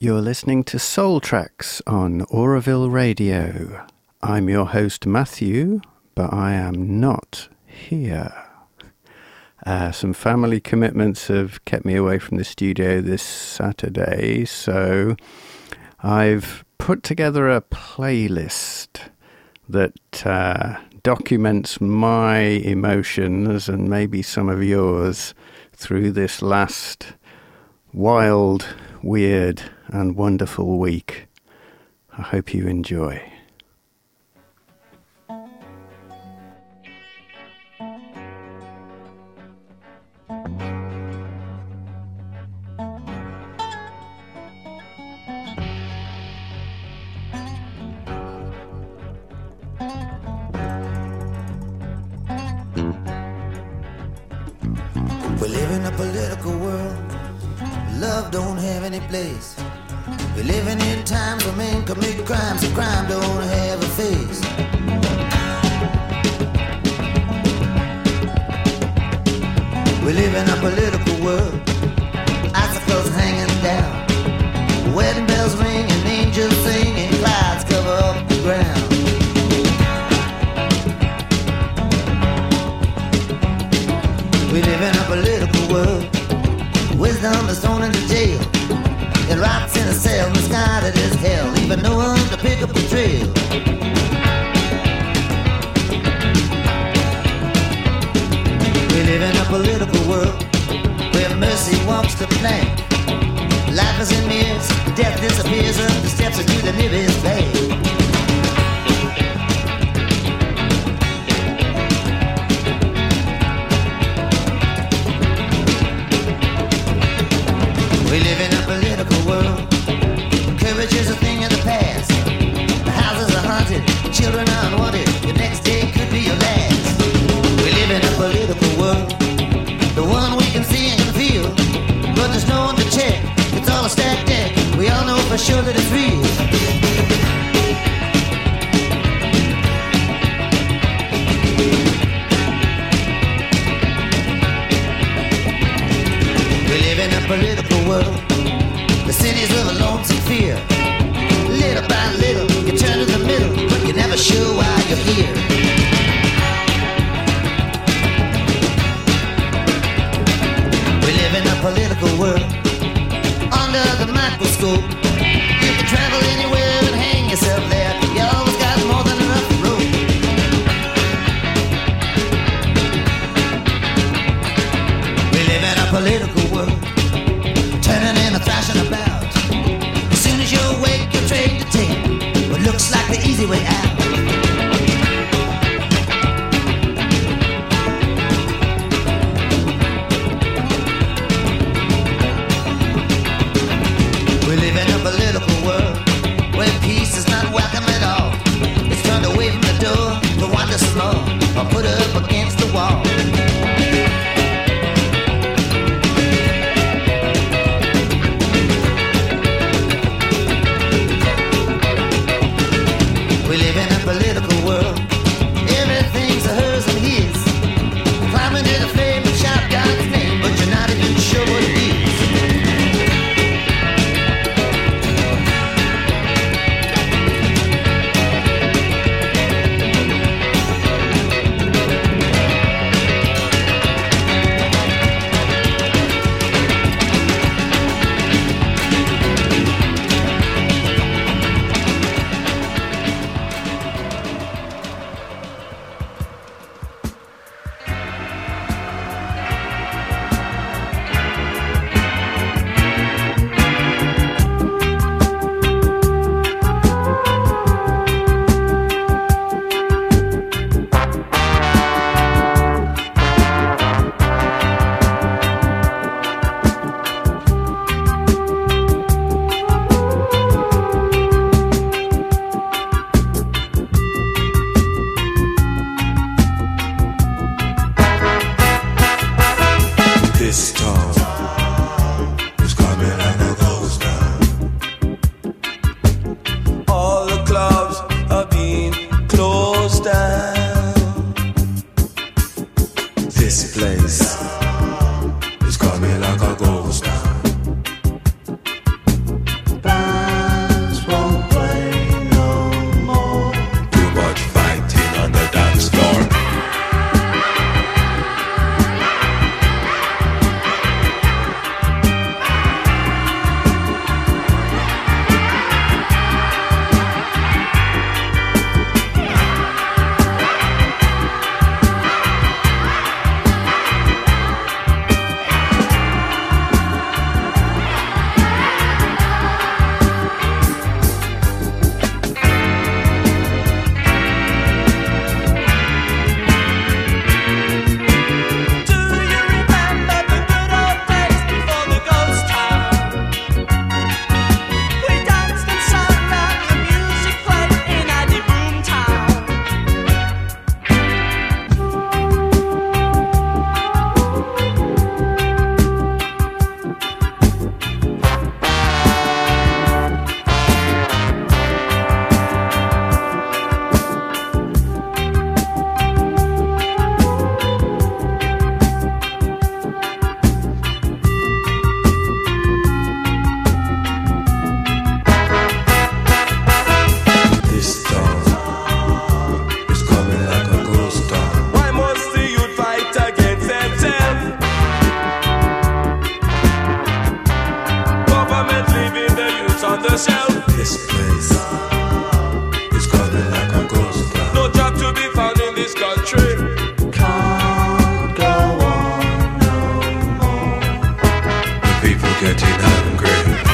You're listening to Soul Tracks on Auroville Radio. I'm your host Matthew, but I am not here. Some family commitments have kept me away from the studio this Saturday, so I've put together a playlist that documents my emotions and maybe some of yours through this last wild, weird and wonderful week. I hope you enjoy. We live in a political world. Love don't have any place. We're living in times where men commit crimes and crime don't have a face. We live in a political world. Icicles hanging down, wedding bells ring and angels sing and clouds cover up the ground. We live in a political world. Wisdom is thrown into jail. It rots in a cell in the sky that is hell, leaving no one to pick up the trail. We live in a political world where mercy walks the plank. Life is in mirrors, death disappears up the steps into the nearest bank. We live in a political world. Courage is a thing of the past. The houses are haunted, children are unwanted. Your next day could be your last. We live in a political world, the one we can see and can feel, but there's no one to check. It's all a stacked deck. We all know for sure that it's real. Political world, the cities live a lonesome fear. Little by little, you turn to the middle, but you're never sure why you're here. We live in a political world, under the microscope. You can travel anywhere and hang yourself there. You always got more than enough room. We live in a political world, turning and thrashing about. As soon as you're awake, you're trained to take what looks like the easy way out. We live in a political world where peace is not welcome at all. It's turned away from the door to wander some more or put up against the wall. We live in a political world. Everything's hers and his. Climbing to the flame and shout God's name, but you're not even sure what it is. the shell. This place is coming like a ghost town. No job to be found in this country. Can't go on no more. The people getting hungry.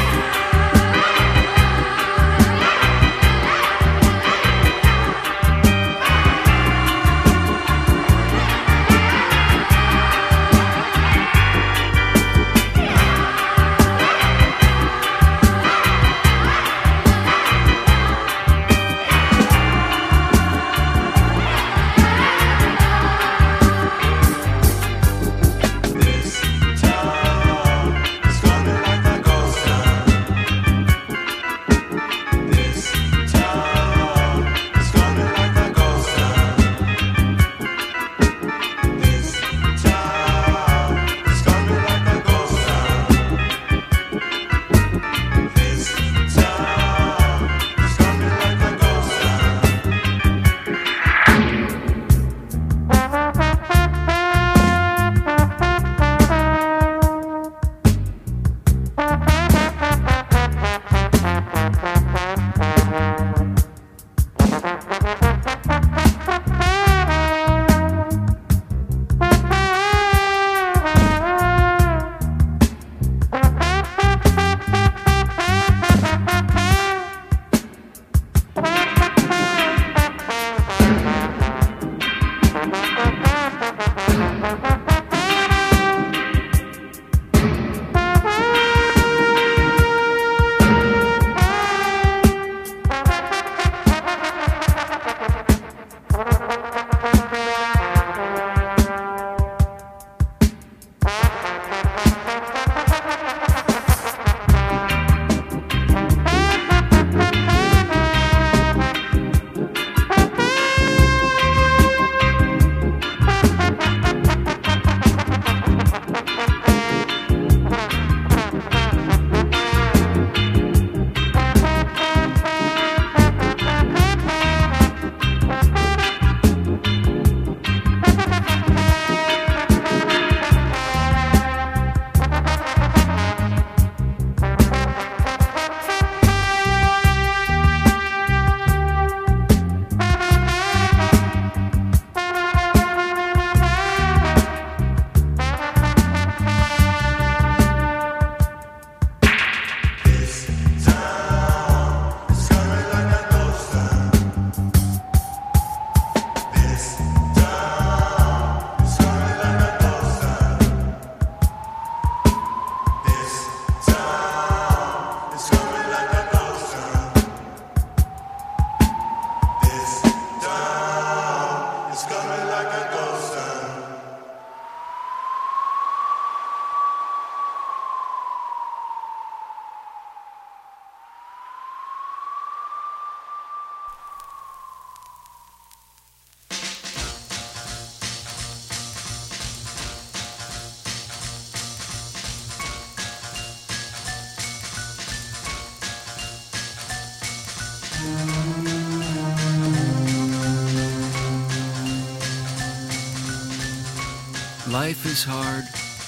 Life is hard,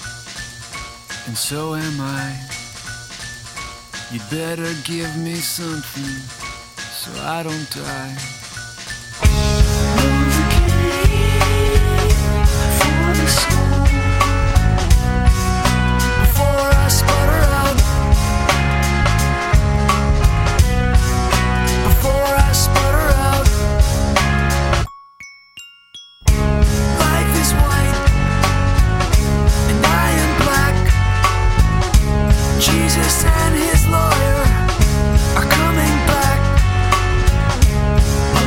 and so am I. You'd better give me something so I don't die. For the soul, before I sputter out, before I sputter out. Life is white and I am black. Jesus and his lawyer are coming back.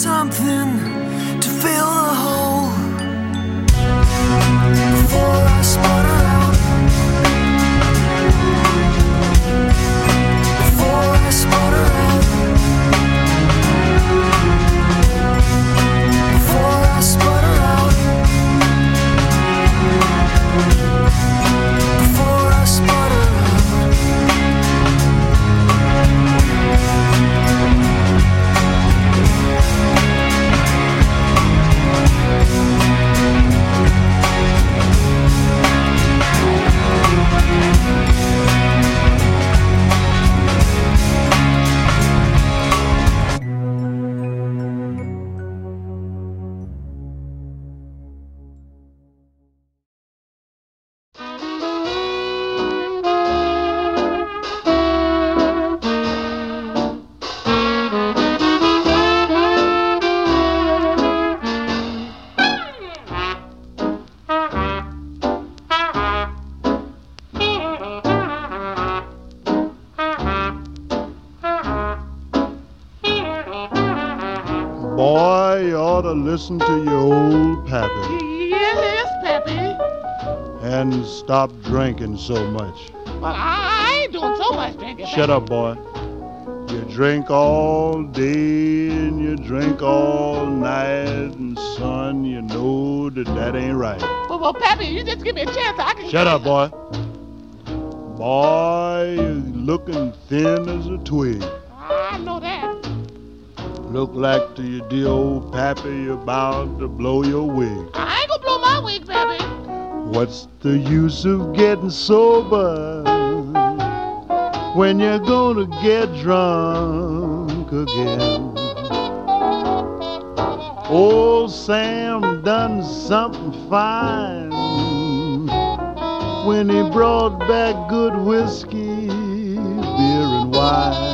something to fill the hole before I sputter out. Before I sputter out. Before I sputter out. Before I sputter out. Boy, you ought to listen to your old pappy Yes, Pappy. and stop drinking so much. Well, I ain't doing so much drinking. Shut up, boy. You drink all day and you drink all night, and son, you know that ain't right. Well, Pappy, you just give me a chance. I can. Shut up, boy. Boy, you're looking thin as a twig. I know that. Look like to your dear old pappy you're about to blow your wig. I ain't gonna blow my wig, Pappy. What's the use of getting sober when you're gonna get drunk again? Old Sam done something fine when he brought back good whiskey, beer and wine.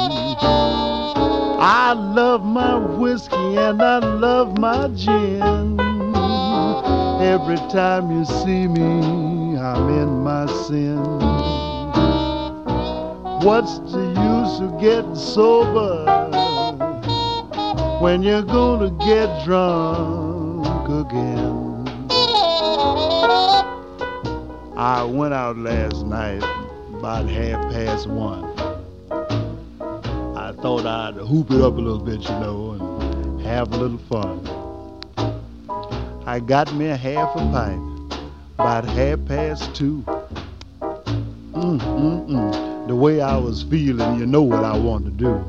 I love my whiskey and I love my gin. Every time you see me, I'm in my sin. What's the use of getting sober when you're gonna get drunk again? I went out last night about 1:30. I thought I'd hoop it up a little bit, you know, and have a little fun. I got me a half a pint, about 2:30. The way I was feeling, you know what I want to do.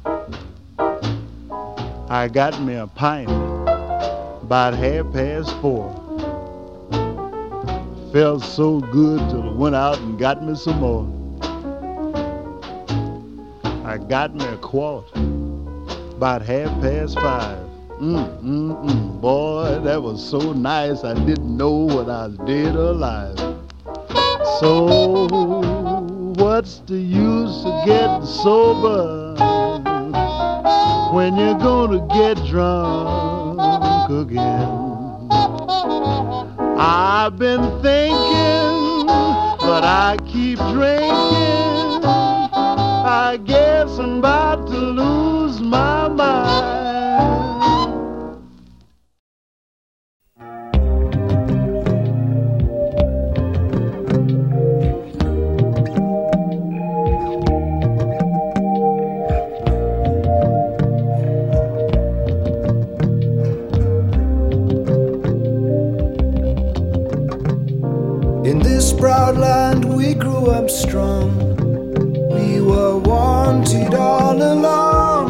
I got me a pint, about 4:30. Felt so good till I went out and got me some more. I got me a quart, about 5:30. Boy, that was so nice, I didn't know what I was dead or alive. So, what's the use of getting sober when you're gonna get drunk again? I've been thinking, but I keep drinking. I guess I'm about to lose my mind. In this proud land we grew up strong. We were wanted all along.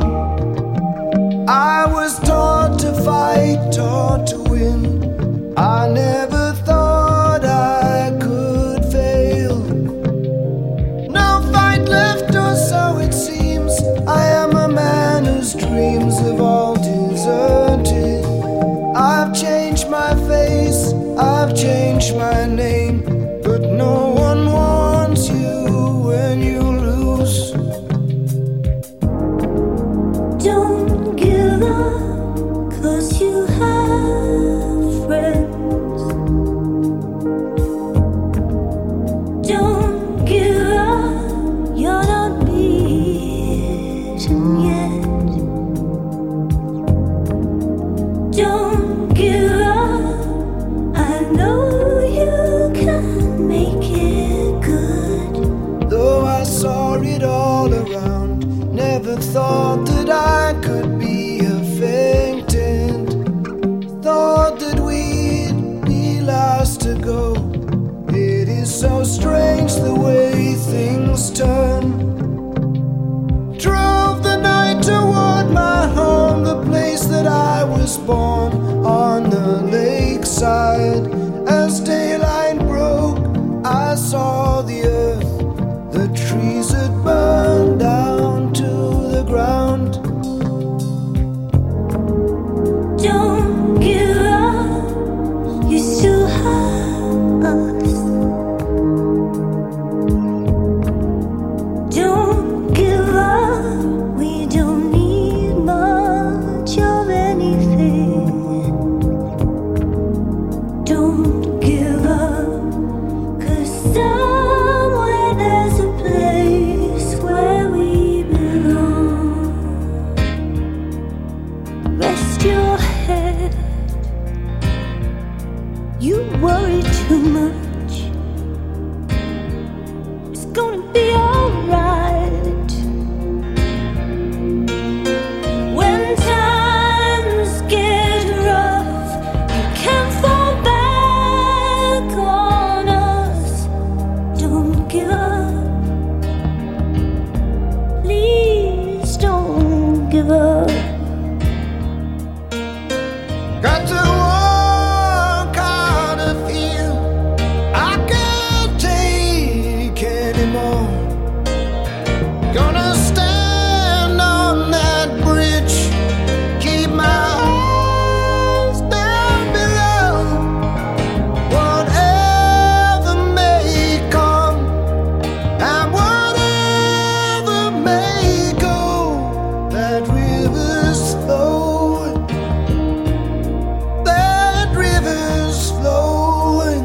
I was taught to fight, taught to win. I never thought I could fail. No fight left, or so it seems. I am a man whose dreams have all deserted. I've changed my face, I've changed my name, but no one wants you when you lose. Don't give up, 'cause you have friends. gonna be alright. When times get rough, you can't fall back on us. Don't give up. Please don't give up. Got to walk out of here. I can't take anymore. Gonna stand on that bridge, keep my eyes down below. Whatever may come and whatever may go, that river's flowing. That river's flowing.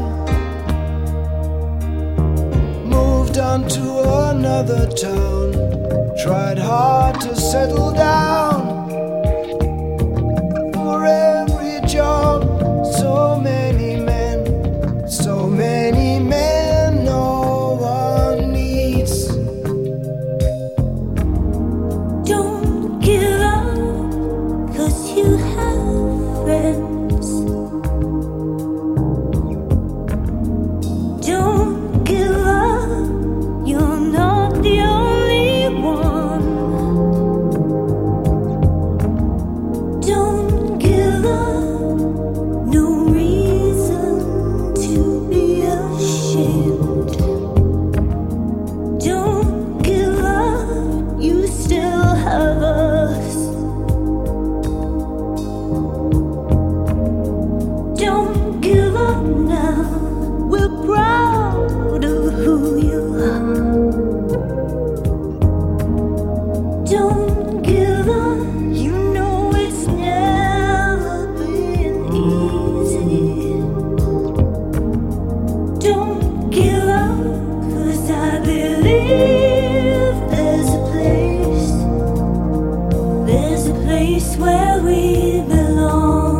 Moved on to another town. Tried hard to settle down. For every job, so many men. So many men no one needs. Don't give up, 'cause you have friends. Don't give up, you're not the only one. Don't give up, no reason to be ashamed. Don't give up, you still have us. Don't give up now, we're proud of who you are. Don't give up, you know it's never been easy. Don't give up, 'cause I believe there's a place where we belong.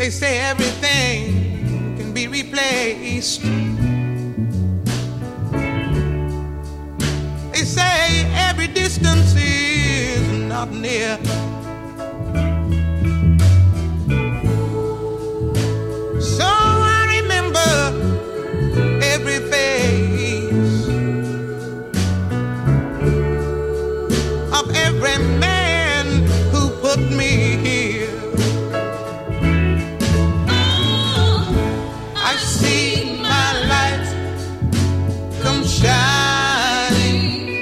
They say everything can be replaced. They say every distance is not near. So I remember every face of every man who put me here. I see my light come shining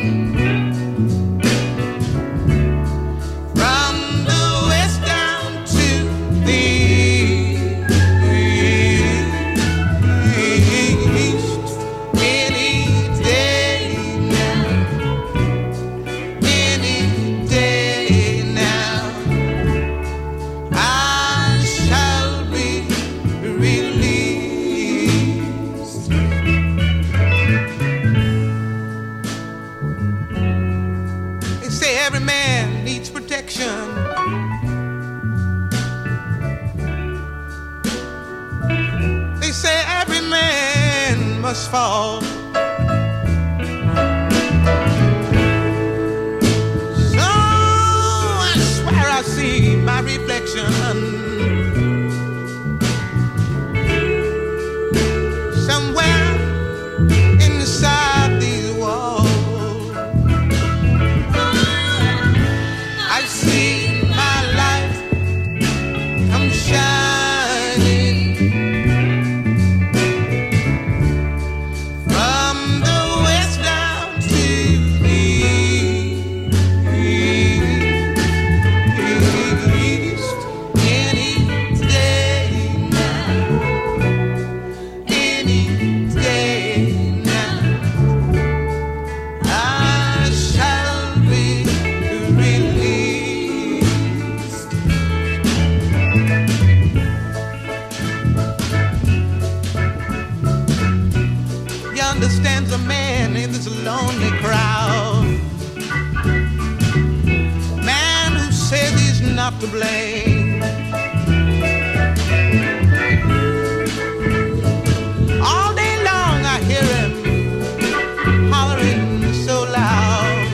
from the west down to the east. Any day now, any day now, I shall be released. They say every man needs protection. They say every man must fall. So I swear I see my reflection somewhere inside these walls. I see my light come shining from the west down to the east. Any day now, any day now, I shall be released. He understands a man in this lonely crowd, man who says he's not to blame. All day long I hear him hollering so loud,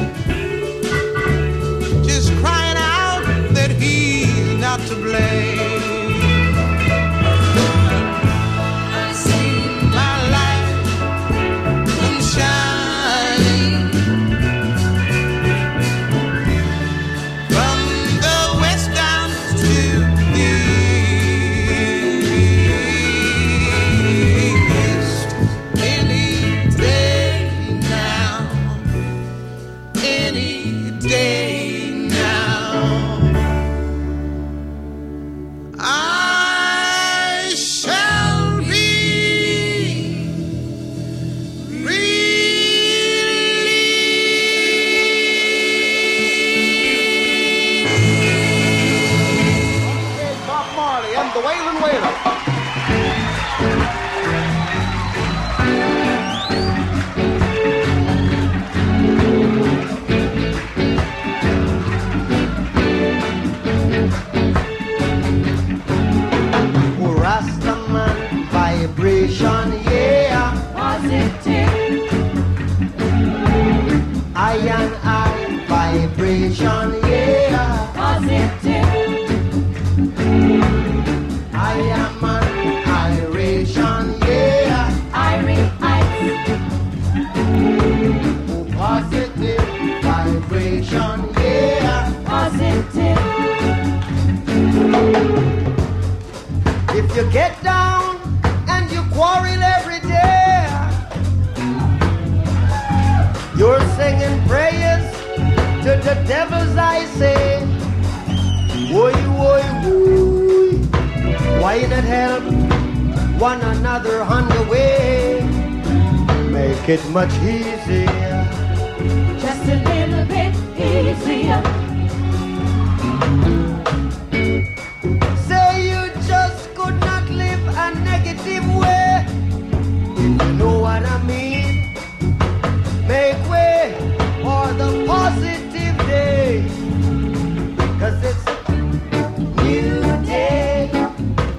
just crying out that he's not to blame. I see my light come shining from the west down to the east. Any day now, any day now, I shall be released. Bob Marley and the Wailin' Wailers. Oh, Rastaman vibration, yeah. Positive, Iron eye vibration, yeah. positive, I am an iration, yeah. Irie Ice, Oh, positive vibration, yeah. positive, If you get down and you quarrel every day, you're singing prayers to the devils, I say. Oi, oi, oi. Why not help one another on the way? Make it much easier. just a little bit easier. Say you just could not live a negative way. If you know what I mean. Make way for the positive day. 'Cause it's a new day.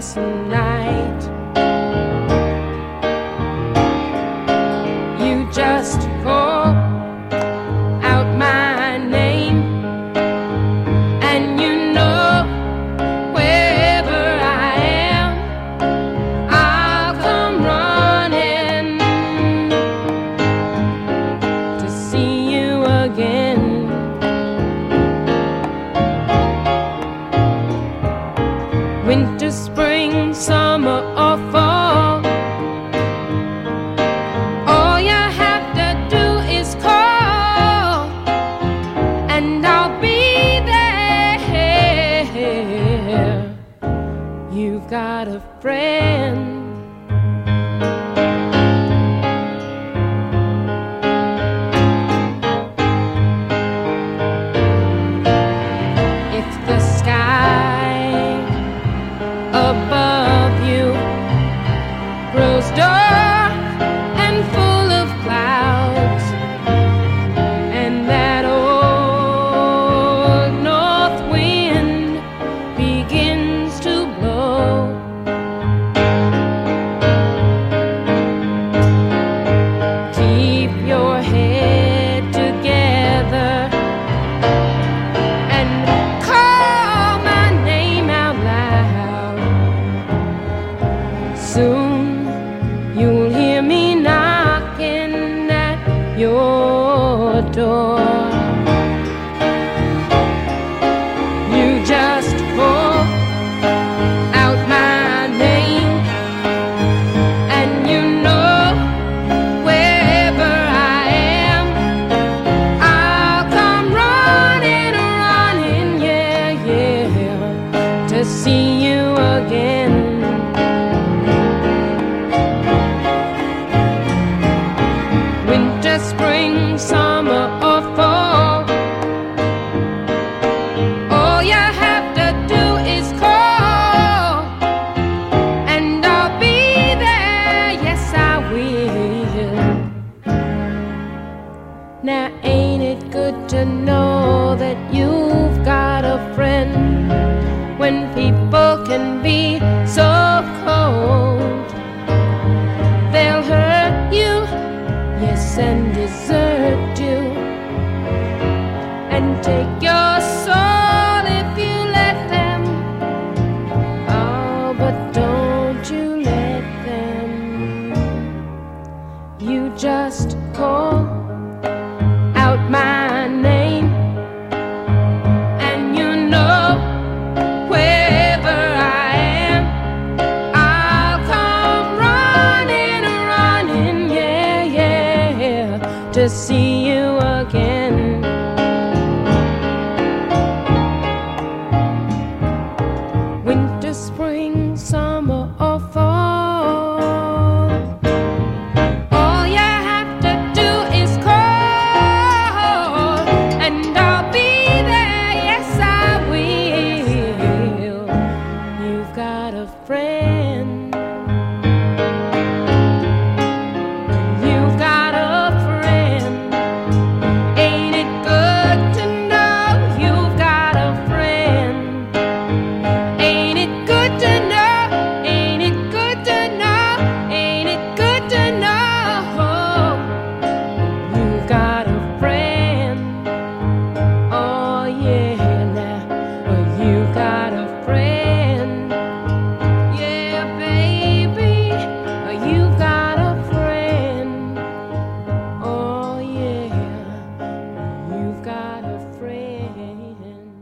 last night. You just call out my name, and you know wherever I am, I'll come running to see you again. Winter, spring, summer, or fall, all you have to do is call, and I'll be there. You've got a friend. If the sky above you grows dark and full of clouds, and that old north wind begins to blow, keep your head together and call my name out loud. Soon you'll hear me knocking at your door. You just call out my name, and you know wherever I am, I'll come running, running, yeah, yeah, to see you again. Winter, spring, summer, or fall, all you have to do is call, and I'll be there, yes I will. Now ain't it good to know that you've got a friend when people can be so cold? They'll hurt you, yes, and desert you, and take your soul if you let them. Oh, but don't you let them. You just call out my name, and you know wherever I am, I'll come running, running, yeah, yeah, to see you again. Winter, spring, summer, or fall, all you have to do is call, and I'll be there, yes I will. You've got a friend. You've got a friend. Ain't it good to know you've got a friend? Ain't it good to know? Ain't it good to know? Ain't it good to know you've got a friend? Oh yeah, now you've got a friend. Yeah, baby, you've got a friend. Oh yeah, you've got a friend.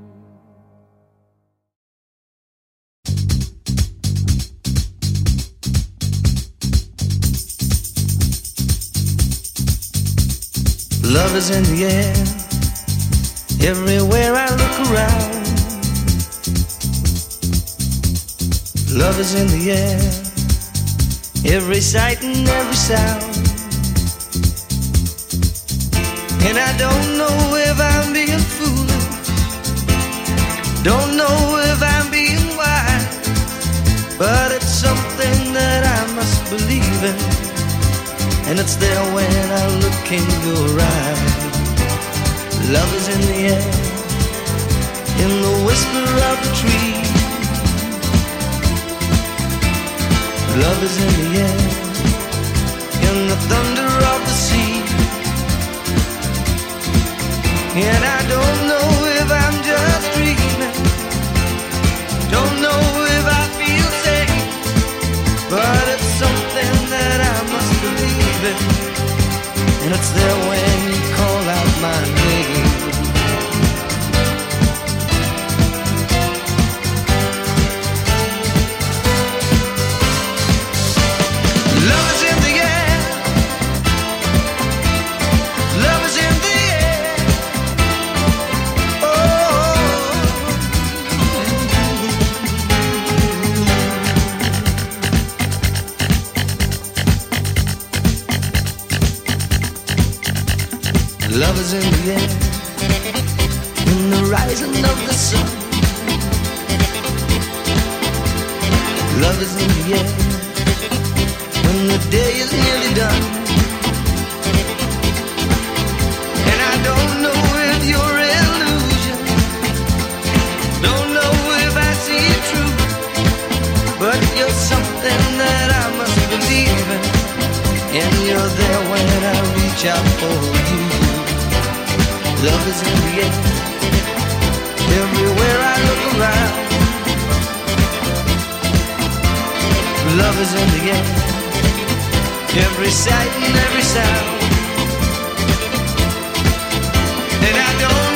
Love is in the air, everywhere I look around. Love is in the air, every sight and every sound. And I don't know if I'm being foolish, don't know if I'm being wise, but it's something that I must believe in, and it's there when I look in your eyes. Love is in the air, in the whisper of the tree. Love is in the air, in the thunder of the sea. And I don't know if I'm just dreaming, don't know if I feel safe, but it's something that I must believe in, and it's there when you call out my name. Love is in the air, love is in the air, oh. Love is in the air, in the rising of the sun. Love is in the air, when the day is nearly done. And I don't know if you're illusion, don't know if I see it true, but you're something that I must believe in, and you're there when I reach out for you. Love is in the air, everywhere I look around. Love is in the air, every sight and every sound. And I don't